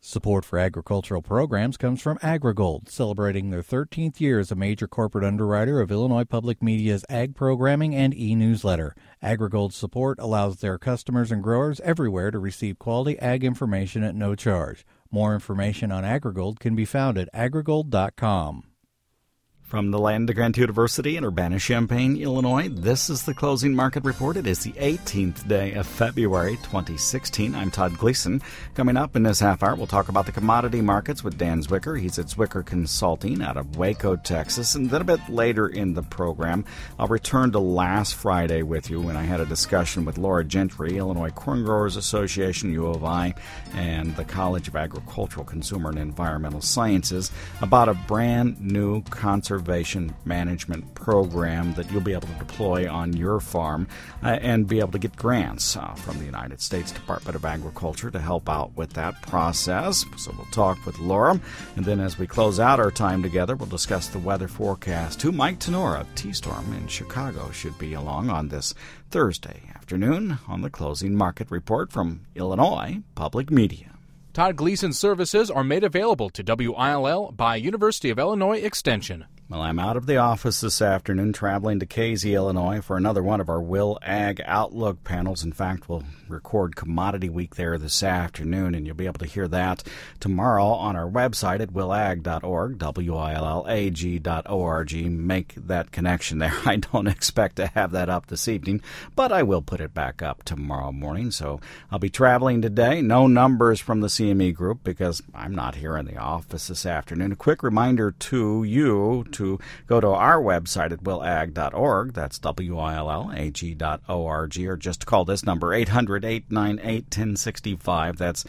Support for agricultural programs comes from AgriGold, celebrating their 13th year as a major corporate underwriter of Illinois Public Media's ag programming and e-newsletter. AgriGold's support allows their customers and growers everywhere to receive quality ag information at no charge. More information on AgriGold can be found at agrigold.com. From the land of Grant University in Urbana-Champaign, Illinois, this is the Closing Market Report. It is the 18th day of February 2016. I'm Todd Gleason. Coming up in this half hour, we'll talk about the commodity markets with Dan Zwicker. He's at Zwicker Consulting out of Waco, Texas. And then a bit later in the program, I'll return to last Friday with you when I had a discussion with Laura Gentry, Illinois Corn Growers Association, U of I, and the College of Agricultural, Consumer, and Environmental Sciences about a brand new conservation management program that you'll be able to deploy on your farm and be able to get grants from the United States Department of Agriculture to help out with that process. So we'll talk with Laura, and then as we close out our time together, we'll discuss the weather forecast. Who Mike Tenora of T-Storm in Chicago should be along on this Thursday afternoon on the Closing Market Report from Illinois Public Media. Todd Gleason services are made available to WILL by University of Illinois Extension. Well, I'm out of the office this afternoon, traveling to Casey, Illinois, for another one of our Will Ag Outlook panels. In fact, we'll record Commodity Week there this afternoon, and you'll be able to hear that tomorrow on our website at willag.org, willag.org. Make that connection there. I don't expect to have that up this evening, but I will put it back up tomorrow morning. So I'll be traveling today. No numbers from the CME Group because I'm not here in the office this afternoon. A quick reminder to you to go to our website at willag.org. That's willag.org, or just call this number 800-898-1065. That's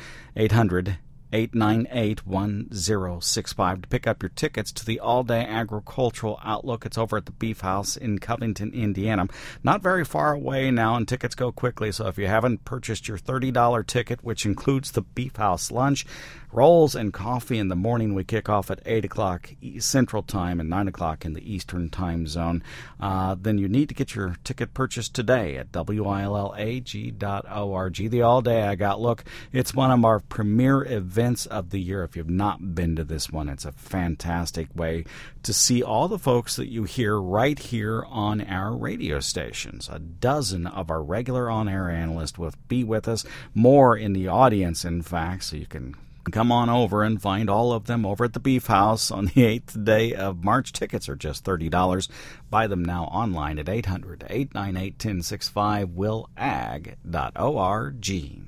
800-898-1065 to pick up your tickets to the all-day agricultural outlook. It's over at the Beef House in Covington, Indiana. Not very far away now, and tickets go quickly. So if you haven't purchased your $30 ticket, which includes the Beef House lunch, rolls, and coffee in the morning, we kick off at 8 o'clock Central Time and 9 o'clock in the Eastern Time Zone, then you need to get your ticket purchased today at willag.org. The All-Day Ag Outlook, it's one of our premier events of the year. If you've not been to this one, it's a fantastic way to see all the folks that you hear right here on our radio stations. A dozen of our regular on-air analysts will be with us, more in the audience, in fact, so you can come on over and find all of them over at the Beef House on the 8th day of March. Tickets are just $30. Buy them now online at 800-898-1065, willag.org.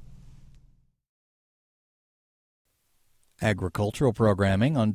Agricultural programming on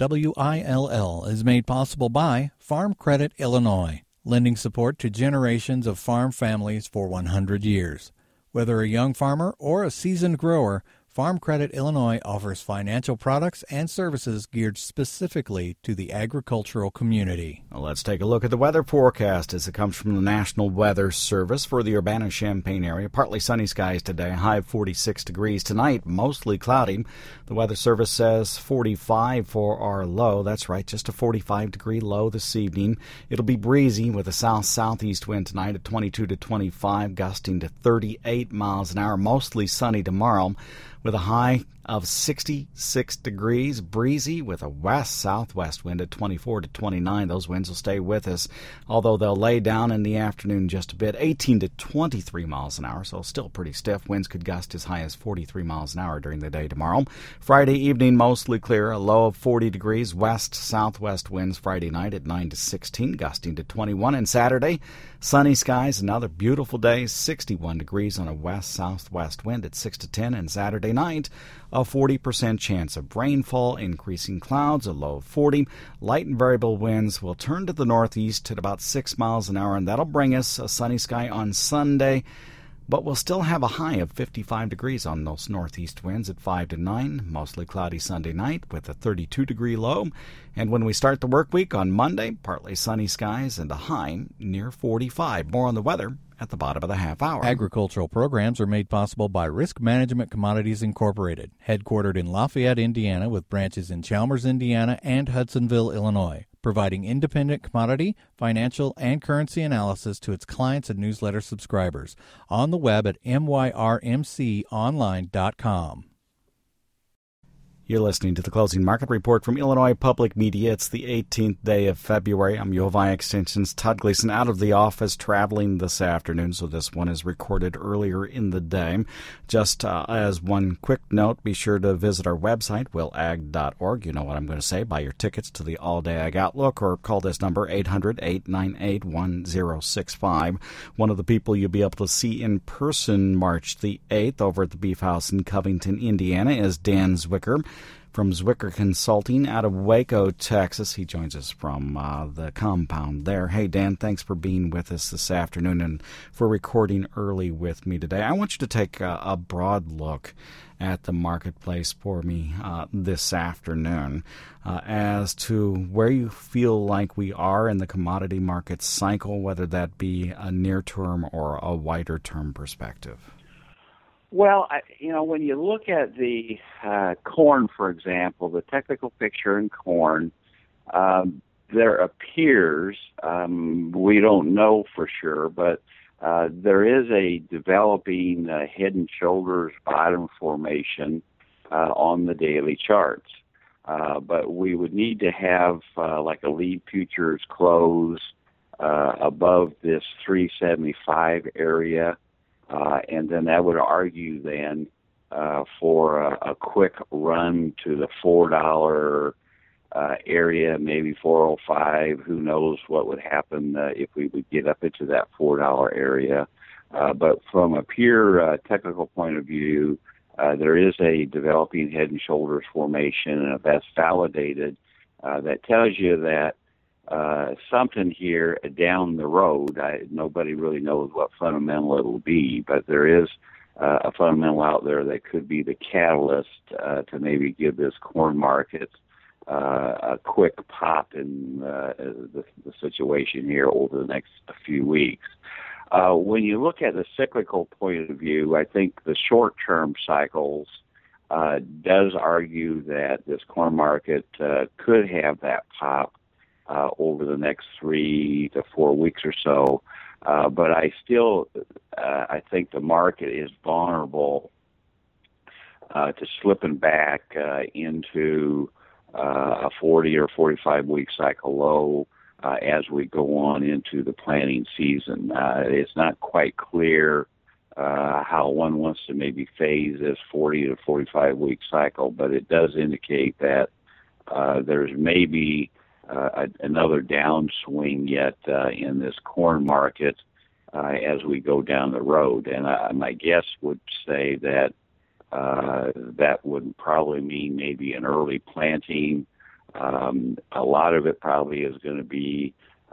WILL is made possible by Farm Credit Illinois, lending support to generations of farm families for 100 years. Whether a young farmer or a seasoned grower, Farm Credit Illinois offers financial products and services geared specifically to the agricultural community. Well, let's take a look at the weather forecast as it comes from the National Weather Service for the Urbana-Champaign area. Partly sunny skies today, high of 46 degrees. Tonight, mostly cloudy. The Weather Service says 45 for our low. That's right, just a 45-degree low this evening. It'll be breezy with a south-southeast wind tonight at 22 to 25, gusting to 38 miles an hour. Mostly sunny tomorrow, with a high of 66 degrees, breezy with a west-southwest wind at 24 to 29. Those winds will stay with us, although they'll lay down in the afternoon just a bit, 18 to 23 miles an hour, so still pretty stiff. Winds could gust as high as 43 miles an hour during the day tomorrow. Friday evening, mostly clear, a low of 40 degrees, west-southwest winds Friday night at 9 to 16, gusting to 21. And Saturday, sunny skies, another beautiful day, 61 degrees on a west-southwest wind at 6 to 10. And Saturday night, a 40% chance of rainfall, increasing clouds, a low of 40. Light and variable winds will turn to the northeast at about 6 miles an hour, and that'll bring us a sunny sky on Sunday. But we'll still have a high of 55 degrees on those northeast winds at 5 to 9. Mostly cloudy Sunday night with a 32-degree low. And when we start the work week on Monday, partly sunny skies and a high near 45. More on the weather at the bottom of the half hour. Agricultural programs are made possible by Risk Management Commodities Incorporated, headquartered in Lafayette, Indiana, with branches in Chalmers, Indiana, and Hudsonville, Illinois, providing independent commodity, financial, and currency analysis to its clients and newsletter subscribers. On the web at myrmconline.com. You're listening to the Closing Market Report from Illinois Public Media. It's the 18th day of February. I'm UofI Extension's Todd Gleason, out of the office traveling this afternoon, so this one is recorded earlier in the day. Just as one quick note, be sure to visit our website, willag.org. You know what I'm going to say. Buy your tickets to the All-Day Ag Outlook or call this number, 800-898-1065. One of the people you'll be able to see in person March the 8th over at the Beef House in Covington, Indiana, is Dan Zwicker from Zwicker Consulting out of Waco, Texas. He joins us from the compound there. Hey, Dan, thanks for being with us this afternoon and for recording early with me today. I want you to take a broad look at the marketplace for me this afternoon as to where you feel like we are in the commodity market cycle, whether that be a near-term or a wider-term perspective. Well, when you look at the corn, for example, the technical picture in corn, there appears, we don't know for sure, but there is a developing head and shoulders bottom formation on the daily charts. But we would need to have like a lead futures close above this 375 area. And then that would argue then for a quick run to the $4 area, maybe 405. Who knows what would happen if we would get up into that $4 area. But from a pure technical point of view, there is a developing head and shoulders formation, and if that's validated, that tells you that something here down the road, nobody really knows what fundamental it will be, but there is a fundamental out there that could be the catalyst to maybe give this corn market a quick pop in the situation here over the next few weeks. When you look at the cyclical point of view, I think the short-term cycles does argue that this corn market could have that pop over the next 3 to 4 weeks or so. But I think the market is vulnerable to slipping back into a 40 or 45 week cycle low as we go on into the planting season. It's not quite clear how one wants to maybe phase this 40 to 45 week cycle, but it does indicate that there's maybe another downswing yet in this corn market as we go down the road. And my guess would say that that would probably mean maybe an early planting. A lot of it probably is going to be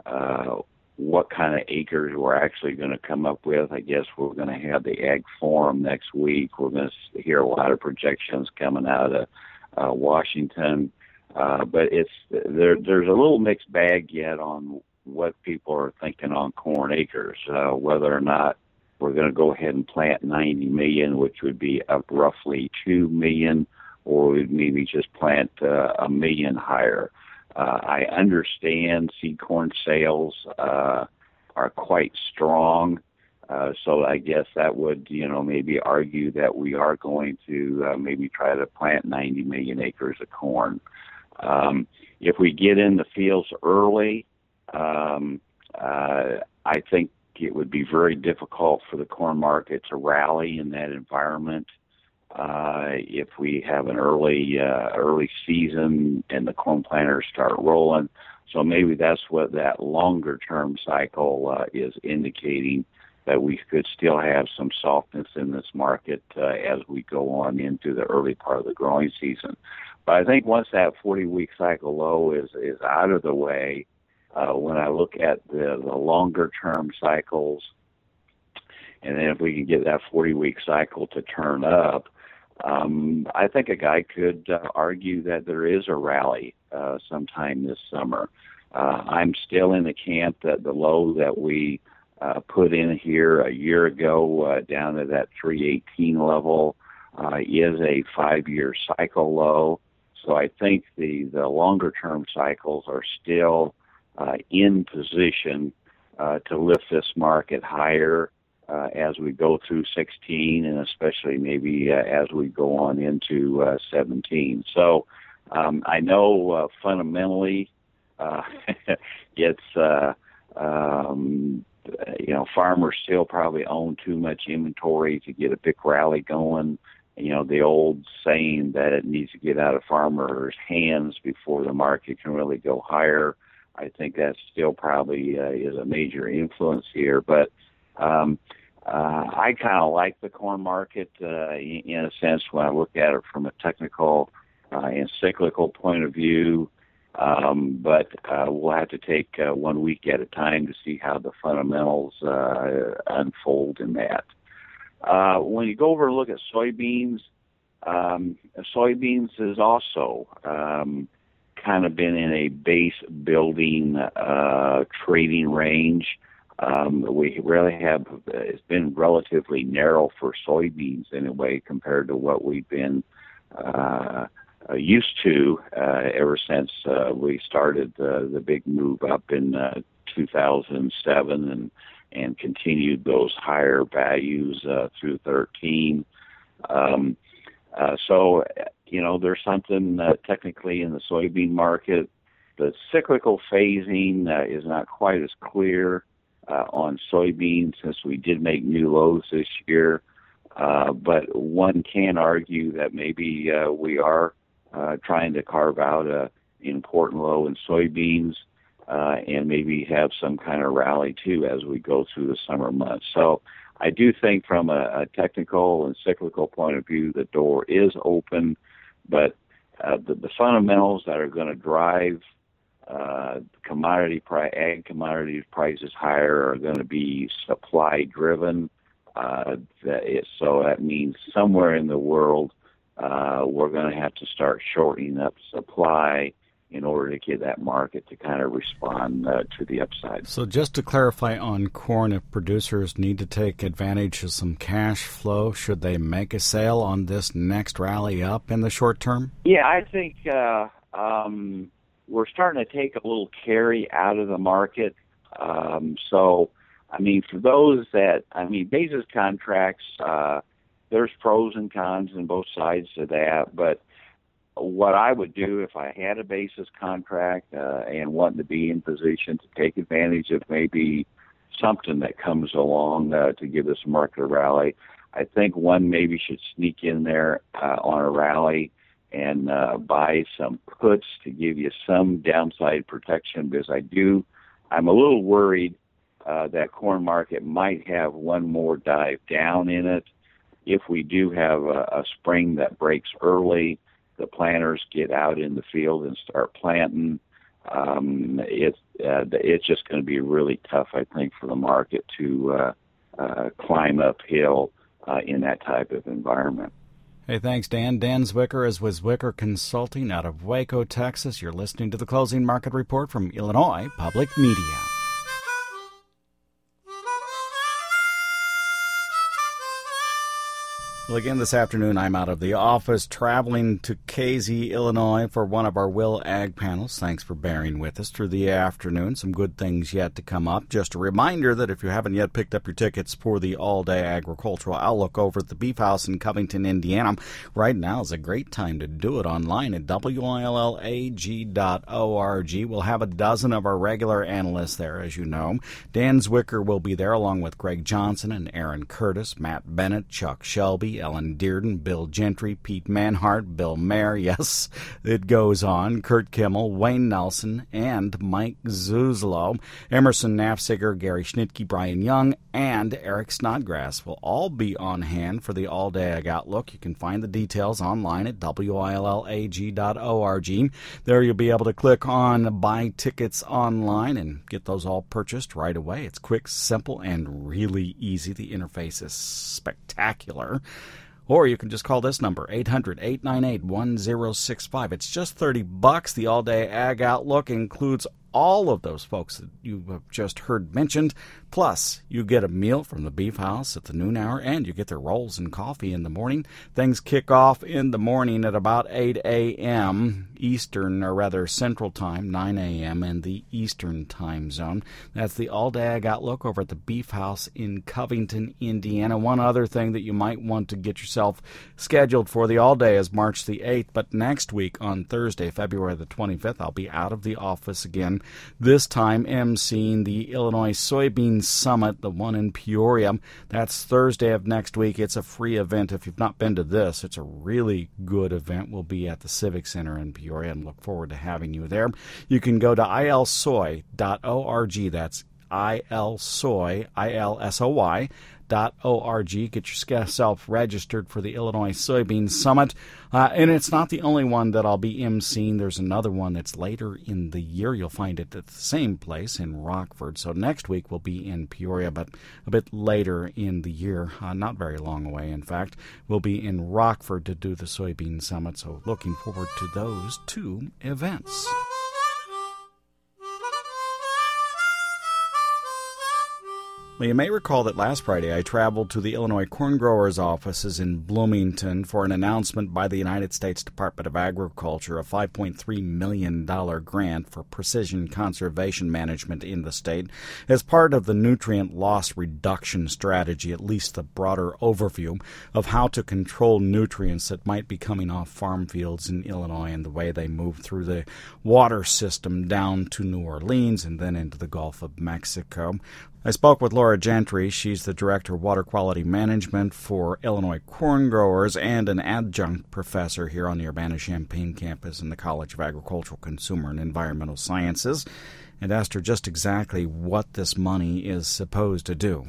what kind of acres we're actually going to come up with. I guess we're going to have the Ag Forum next week. We're going to hear a lot of projections coming out of Washington. But there's a little mixed bag yet on what people are thinking on corn acres, whether or not we're going to go ahead and plant 90 million, which would be up roughly 2 million, or we'd maybe just plant 1 million higher. I understand seed corn sales are quite strong, so I guess that would, maybe argue that we are going to maybe try to plant 90 million acres of corn. If we get in the fields early, I think it would be very difficult for the corn market to rally in that environment. If we have an early season and the corn planters start rolling. So maybe that's what that longer term cycle is indicating, that we could still have some softness in this market as we go on into the early part of the growing season. But I think once that 40-week cycle low is out of the way, when I look at the longer-term cycles, and then if we can get that 40-week cycle to turn up, I think a guy could argue that there is a rally sometime this summer. I'm still in the camp that the low that we put in here a year ago down to that 318 level is a 5-year cycle low. So I think the longer-term cycles are still in position to lift this market higher. as we go through 16, and especially maybe as we go on into 17. So I know fundamentally it's farmers still probably own too much inventory to get a big rally going. The old saying that it needs to get out of farmers' hands before the market can really go higher. I think that still probably is a major influence here. But I kind of like the corn market in a sense when I look at it from a technical and cyclical point of view. But we'll have to take 1 week at a time to see how the fundamentals unfold in that. When you go over and look at soybeans has also kind of been in a base building trading range. We really have, it's been relatively narrow for soybeans anyway compared to what we've been used to ever since we started the big move up in 2007 and continued those higher values through 13. So, there's something technically in the soybean market. The cyclical phasing is not quite as clear on soybeans since we did make new lows this year. But one can argue that maybe we are trying to carve out an important low in soybeans and maybe have some kind of rally too as we go through the summer months. So I do think from a technical and cyclical point of view, the door is open, but the fundamentals that are going to drive ag commodity prices higher are going to be supply driven. So that means somewhere in the world we're going to have to start shortening up supply in order to get that market to kind of respond to the upside. So just to clarify on corn, if producers need to take advantage of some cash flow, should they make a sale on this next rally up in the short term? Yeah, I think we're starting to take a little carry out of the market. So, for those basis contracts, there's pros and cons on both sides of that, but what I would do if I had a basis contract and wanted to be in position to take advantage of maybe something that comes along to give this market a rally, I think one maybe should sneak in there on a rally and buy some puts to give you some downside protection, because I'm a little worried that corn market might have one more dive down in it. If we do have a spring that breaks early, the planters get out in the field and start planting. It's just going to be really tough, I think, for the market to climb uphill in that type of environment. Hey, thanks, Dan. Dan Zwicker is with Zwicker Consulting out of Waco, Texas. You're listening to the Closing Market Report from Illinois Public Media. Well, again, this afternoon, I'm out of the office traveling to Casey, Illinois for one of our Will Ag panels. Thanks for bearing with us through the afternoon. Some good things yet to come up. Just a reminder that if you haven't yet picked up your tickets for the all-day agricultural outlook over at the Beef House in Covington, Indiana, right now is a great time to do it online at willag.org. We'll have a dozen of our regular analysts there, as you know. Dan Zwicker will be there along with Greg Johnson and Aaron Curtis, Matt Bennett, Chuck Shelby, Ellen Dearden, Bill Gentry, Pete Manhart, Bill Mayer, yes, it goes on, Kurt Kimmel, Wayne Nelson, and Mike Zuzlo. Emerson Nafziger, Gary Schnitke, Brian Young, and Eric Snodgrass will all be on hand for the All-Day Ag Outlook. You can find the details online at willag.org. There you'll be able to click on Buy Tickets Online and get those all purchased right away. It's quick, simple, and really easy. The interface is spectacular. Or you can just call this number, 800-898-1065. It's just $30. The All-Day Ag Outlook includes all of those folks that you have just heard mentioned, Plus, you get a meal from the Beef House at the noon hour, and you get their rolls and coffee in the morning. Things kick off in the morning at about 8 a.m. Eastern, or rather Central Time, 9 a.m. in the Eastern Time Zone. That's the All-Day Ag Outlook over at the Beef House in Covington, Indiana. One other thing that you might want to get yourself scheduled for the All-Day is March the 8th, but next week on Thursday, February the 25th, I'll be out of the office again, this time emceeing the Illinois Soybean Summit, the one in Peoria. That's Thursday of next week. It's a free event. If you've not been to this, it's a really good event. We'll be at the Civic Center in Peoria and look forward to having you there. You can go to ilsoy.org. That's ilsoy, ILSOY.org. Get yourself registered for the Illinois Soybean Summit. And it's not the only one that I'll be emceeing. There's another one that's later in the year. You'll find it at the same place in Rockford. So next week we'll be in Peoria, but a bit later in the year, not very long away, in fact, we'll be in Rockford to do the Soybean Summit. So looking forward to those two events. Well, you may recall that last Friday I traveled to the Illinois Corn Growers' offices in Bloomington for an announcement by the United States Department of Agriculture, a $5.3 million grant for precision conservation management in the state as part of the nutrient loss reduction strategy, at least the broader overview of how to control nutrients that might be coming off farm fields in Illinois and the way they move through the water system down to New Orleans and then into the Gulf of Mexico. I spoke with Laura Gentry. She's the Director of Water Quality Management for Illinois Corn Growers and an adjunct professor here on the Urbana-Champaign campus in the College of Agricultural, Consumer, and Environmental Sciences, and asked her just exactly what this money is supposed to do.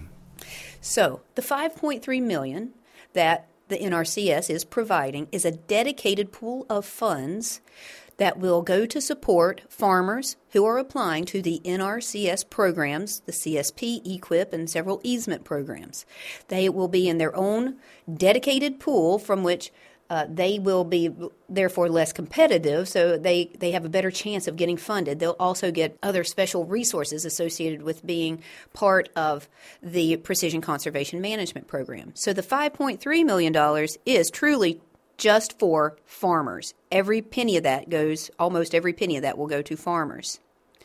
So, the $5.3 million that the NRCS is providing is a dedicated pool of funds that will go to support farmers who are applying to the NRCS programs, the CSP, EQIP, and several easement programs. They will be in their own dedicated pool from which they will be, therefore, less competitive, so they have a better chance of getting funded. They'll also get other special resources associated with being part of the Precision Conservation Management Program. So the $5.3 million is truly just for farmers. Every penny of that goes, almost every penny of that will go to farmers.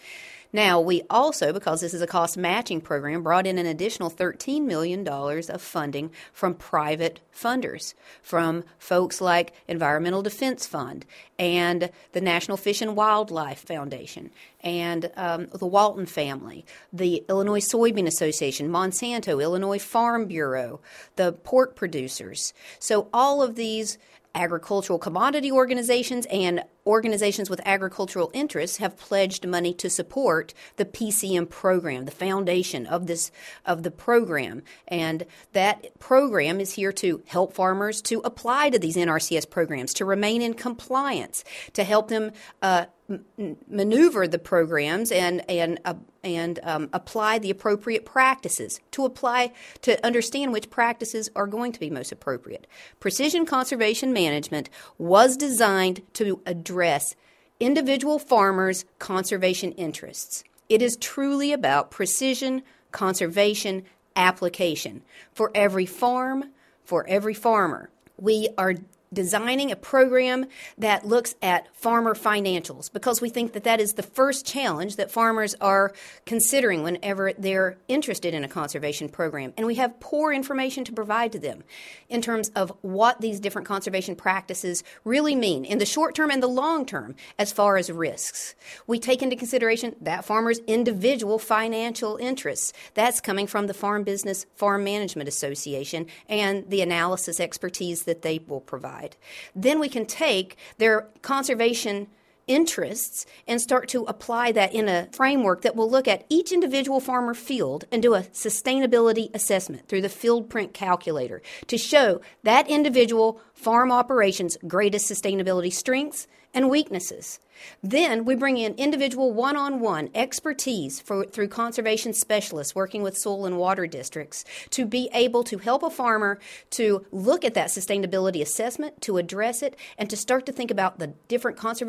Now, we also, because this is a cost matching program, brought in an additional $13 million of funding from private funders, from folks like Environmental Defense Fund and the National Fish and Wildlife Foundation and the Walton family, the Illinois Soybean Association, Monsanto, Illinois Farm Bureau, the pork producers. So all of these agricultural commodity organizations and organizations with agricultural interests have pledged money to support the PCM program, the foundation of the program. And that program is here to help farmers to apply to these NRCS programs, to remain in compliance, to help them maneuver the programs and apply the appropriate practices, to understand which practices are going to be most appropriate. Precision conservation management was designed to address individual farmers' conservation interests. It is truly about precision conservation application for every farm, for every farmer. We are designing a program that looks at farmer financials because we think that that is the first challenge that farmers are considering whenever they're interested in a conservation program. And we have poor information to provide to them in terms of what these different conservation practices really mean in the short term and the long term as far as risks. We take into consideration that farmer's individual financial interests. That's coming from the Farm Business Farm Management Association and the analysis expertise that they will provide. Then we can take their conservation interests and start to apply that in a framework that will look at each individual farmer field and do a sustainability assessment through the field print calculator to show that individual farm operation's greatest sustainability strengths and weaknesses. Then we bring in individual one-on-one expertise through conservation specialists working with soil and water districts to be able to help a farmer to look at that sustainability assessment, to address it, and to start to think about the different conservation practices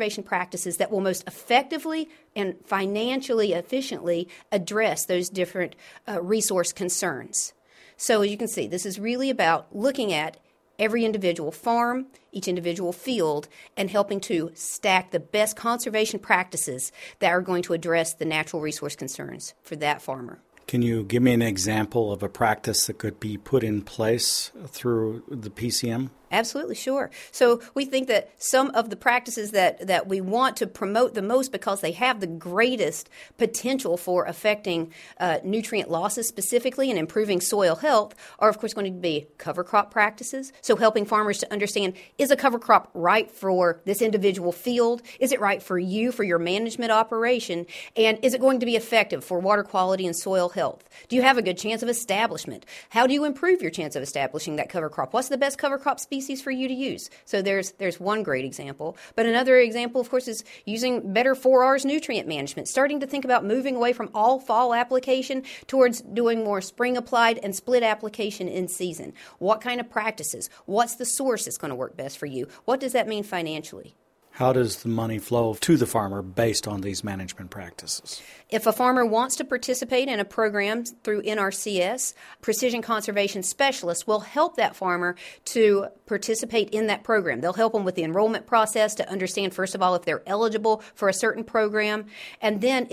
practices that will most effectively and financially efficiently address those different resource concerns. So as you can see, this is really about looking at every individual farm, each individual field, and helping to stack the best conservation practices that are going to address the natural resource concerns for that farmer. Can you give me an example of a practice that could be put in place through the PCM? Absolutely, sure. So we think that some of the practices that we want to promote the most because they have the greatest potential for affecting nutrient losses specifically and improving soil health are, of course, going to be cover crop practices. So helping farmers to understand, is a cover crop right for this individual field? Is it right for you, for your management operation? And is it going to be effective for water quality and soil health? Do you have a good chance of establishment? How do you improve your chance of establishing that cover crop? What's the best cover crop species for you to use? So there's one great example. But another example, of course, is using better 4Rs nutrient management, starting to think about moving away from all fall application towards doing more spring applied and split application in season. What kind of practices? What's the source that's going to work best for you? What does that mean financially? How does the money flow to the farmer based on these management practices? If a farmer wants to participate in a program through NRCS, Precision Conservation Specialists will help that farmer to participate in that program. They'll help them with the enrollment process to understand, first of all, if they're eligible for a certain program, and then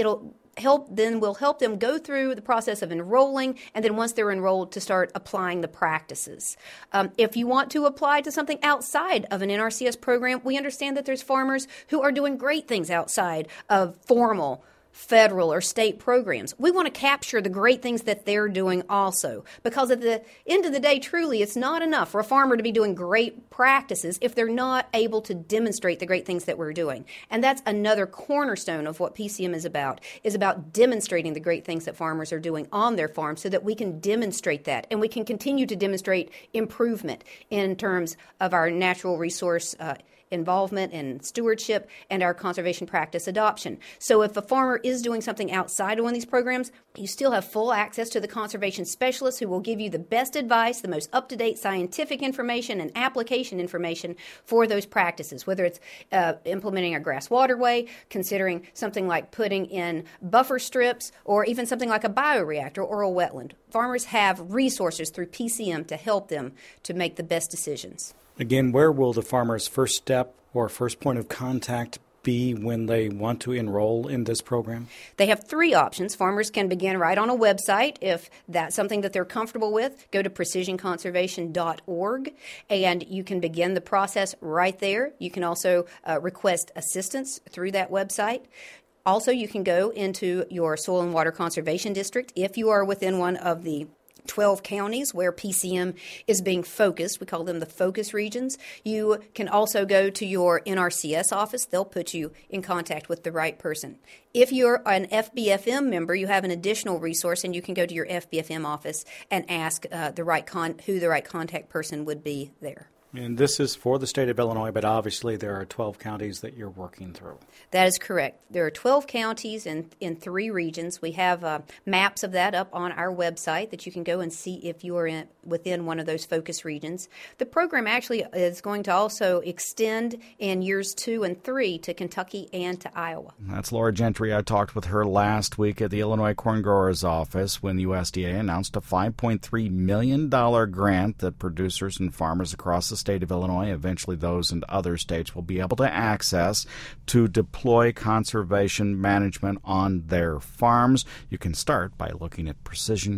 we'll help them go through the process of enrolling, and then once they're enrolled, to start applying the practices. If you want to apply to something outside of an NRCS program, we understand that there's farmers who are doing great things outside of formal federal or state programs. We want to capture the great things that they're doing also, because at the end of the day, truly, it's not enough for a farmer to be doing great practices if they're not able to demonstrate the great things that we're doing. And that's another cornerstone of what PCM is about demonstrating the great things that farmers are doing on their farm so that we can demonstrate that and we can continue to demonstrate improvement in terms of our natural resource involvement and stewardship and our conservation practice adoption. So if a farmer is doing something outside of one of these programs, you still have full access to the conservation specialists who will give you the best advice, the most up-to-date scientific information and application information for those practices, whether it's implementing a grass waterway, considering something like putting in buffer strips, or even something like a bioreactor or a wetland. Farmers have resources through PCM to help them to make the best decisions. Again, where will the farmer's first step or first point of contact be when they want to enroll in this program? They have three options. Farmers can begin right on a website. If that's something that they're comfortable with, go to precisionconservation.org, and you can begin the process right there. You can also request assistance through that website. Also, you can go into your soil and water conservation district if you are within one of the 12 counties where PCM is being focused. We call them the focus regions. You can also go to your NRCS office. They'll put you in contact with the right person. If you're an FBFM member, you have an additional resource, and you can go to your FBFM office and ask who the right contact person would be there. And this is for the state of Illinois, but obviously there are 12 counties that you're working through. That is correct. There are 12 counties in 3 regions. We have maps of that up on our website that you can go and see if you are within one of those focus regions. The program actually is going to also extend in years 2 and 3 to Kentucky and to Iowa. That's Laura Gentry. I talked with her last week at the Illinois Corn Growers Office when the USDA announced a $5.3 million grant that producers and farmers across the state of Illinois, eventually those in other states, will be able to access to deploy conservation management on their farms. You can start by looking at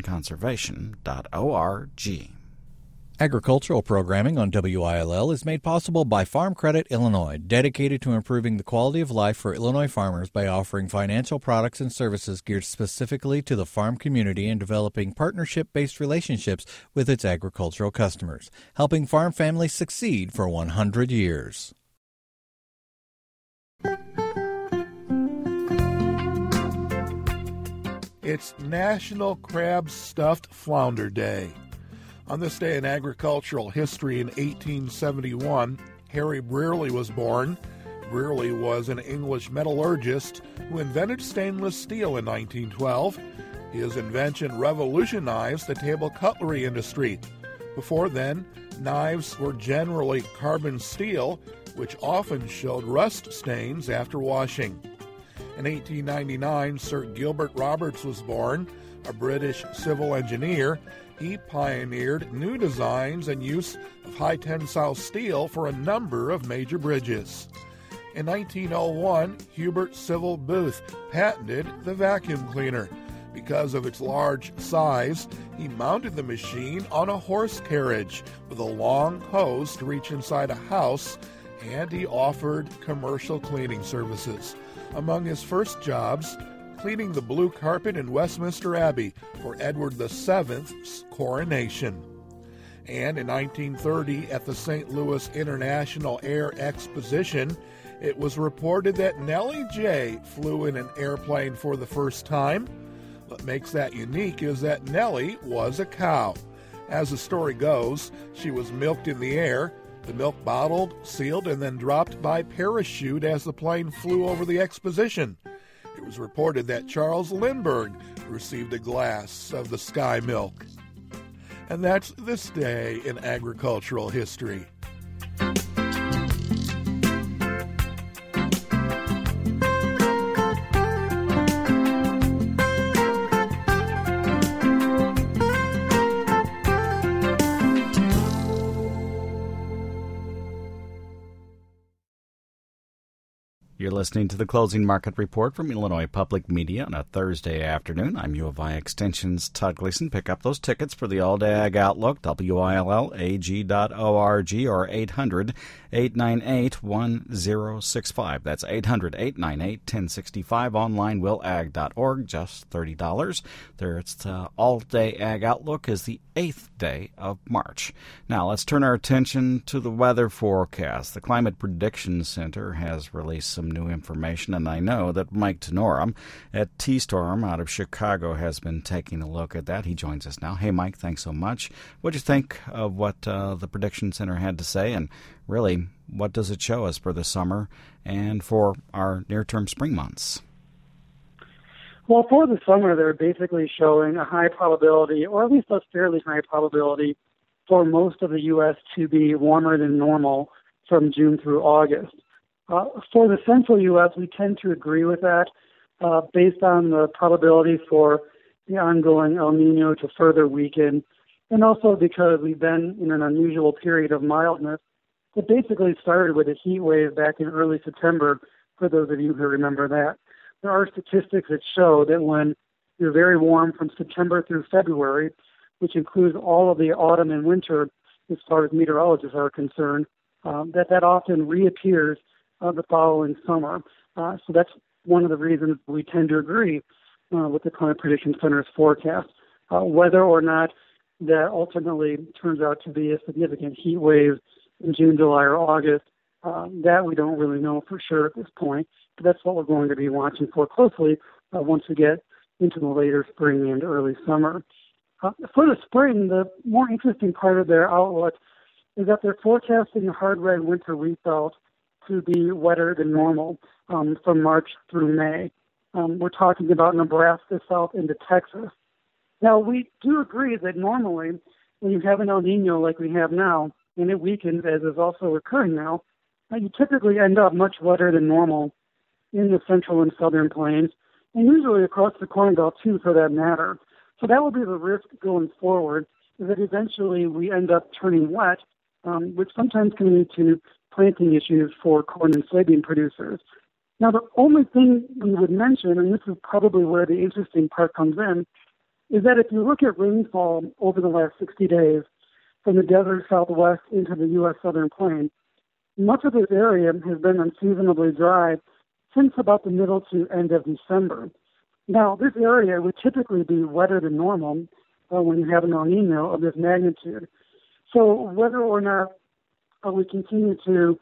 precisionconservation.org. Agricultural programming on WILL is made possible by Farm Credit Illinois, dedicated to improving the quality of life for Illinois farmers by offering financial products and services geared specifically to the farm community and developing partnership-based relationships with its agricultural customers, helping farm families succeed for 100 years. It's National Crab Stuffed Flounder Day. On this day in agricultural history in 1871, Harry Brearley was born. Brearley was an English metallurgist who invented stainless steel in 1912. His invention revolutionized the table cutlery industry. Before then, knives were generally carbon steel, which often showed rust stains after washing. In 1899, Sir Gilbert Roberts was born, a British civil engineer. He pioneered new designs and use of high-tensile steel for a number of major bridges. In 1901, Hubert Civil Booth patented the vacuum cleaner. Because of its large size, he mounted the machine on a horse carriage with a long hose to reach inside a house, and he offered commercial cleaning services. Among his first jobs, cleaning the blue carpet in Westminster Abbey for Edward VII's coronation. And in 1930, at the St. Louis International Air Exposition, it was reported that Nellie J. flew in an airplane for the first time. What makes that unique is that Nellie was a cow. As the story goes, she was milked in the air, the milk bottled, sealed, and then dropped by parachute as the plane flew over the exposition. It was reported that Charles Lindbergh received a glass of the sky milk. And that's this day in agricultural history. You're listening to the Closing Market Report from Illinois Public Media on a Thursday afternoon. I'm U of I Extension's Todd Gleason. Pick up those tickets for the All-Day Ag Outlook, WILLAG.org, or 800-898-1065. That's 800-898-1065. Online, willag.org, just $30. There, it's All-Day Ag Outlook is the 8th day of March. Now, let's turn our attention to the weather forecast. The Climate Prediction Center has released some new information, and I know that Mike Tenorum at T-Storm out of Chicago has been taking a look at that. He joins us now. Hey, Mike, thanks so much. What do you think of what the Prediction Center had to say, and really, what does it show us for the summer and for our near-term spring months? Well, for the summer, they're basically showing a high probability, or at least a fairly high probability, for most of the U.S. to be warmer than normal from June through August. For the central U.S., we tend to agree with that based on the probability for the ongoing El Nino to further weaken, and also because we've been in an unusual period of mildness that basically started with a heat wave back in early September, for those of you who remember that. There are statistics that show that when you're very warm from September through February, which includes all of the autumn and winter as far as meteorologists are concerned, that often reappears the following summer. So that's one of the reasons we tend to agree with the Climate Prediction Center's forecast. Whether or not that ultimately turns out to be a significant heat wave in June, July, or August, that we don't really know for sure at this point. But that's what we're going to be watching for closely once we get into the later spring and early summer. For the spring, the more interesting part of their outlook is that they're forecasting a hard red winter wheat belt to be wetter than normal from March through May. We're talking about Nebraska south into Texas. Now, we do agree that normally when you have an El Nino like we have now, and it weakens as is also occurring now, you typically end up much wetter than normal in the central and southern plains, and usually across the Corn Belt too, for that matter. So that will be the risk going forward, is that eventually we end up turning wet, which sometimes can lead to planting issues for corn and soybean producers. Now, the only thing we would mention, and this is probably where the interesting part comes in, is that if you look at rainfall over the last 60 days from the desert southwest into the U.S. southern plains, much of this area has been unseasonably dry since about the middle to end of December. Now, this area would typically be wetter than normal when you have an El Nino of this magnitude. So whether or not we continue to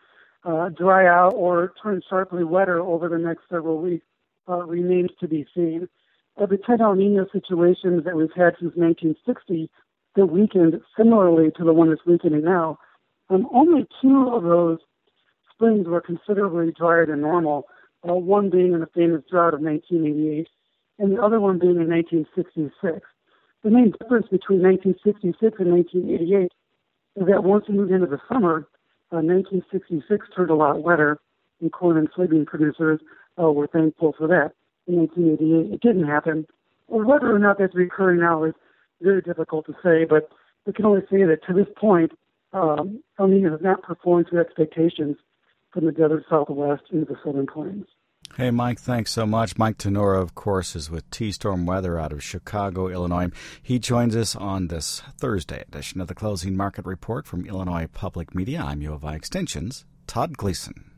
dry out or turn sharply wetter over the next several weeks remains to be seen. The 10 El Nino situations that we've had since 1960 that weakened similarly to the one that's weakening now, only 2 of those springs were considerably drier than normal, one being in the famous drought of 1988 and the other one being in 1966. The main difference between 1966 and 1988 is that once we moved into the summer, 1966 turned a lot wetter, and corn and soybean producers were thankful for that. In 1988, it didn't happen. Whether or not that's recurring now is very difficult to say, but we can only say that to this point, El Nino has not performed to expectations from the desert Southwest into the Southern Plains. Hey, Mike, thanks so much. Mike Tenora, of course, is with T-Storm Weather out of Chicago, Illinois. He joins us on this Thursday edition of the Closing Market Report from Illinois Public Media. I'm U of I Extension's Todd Gleason.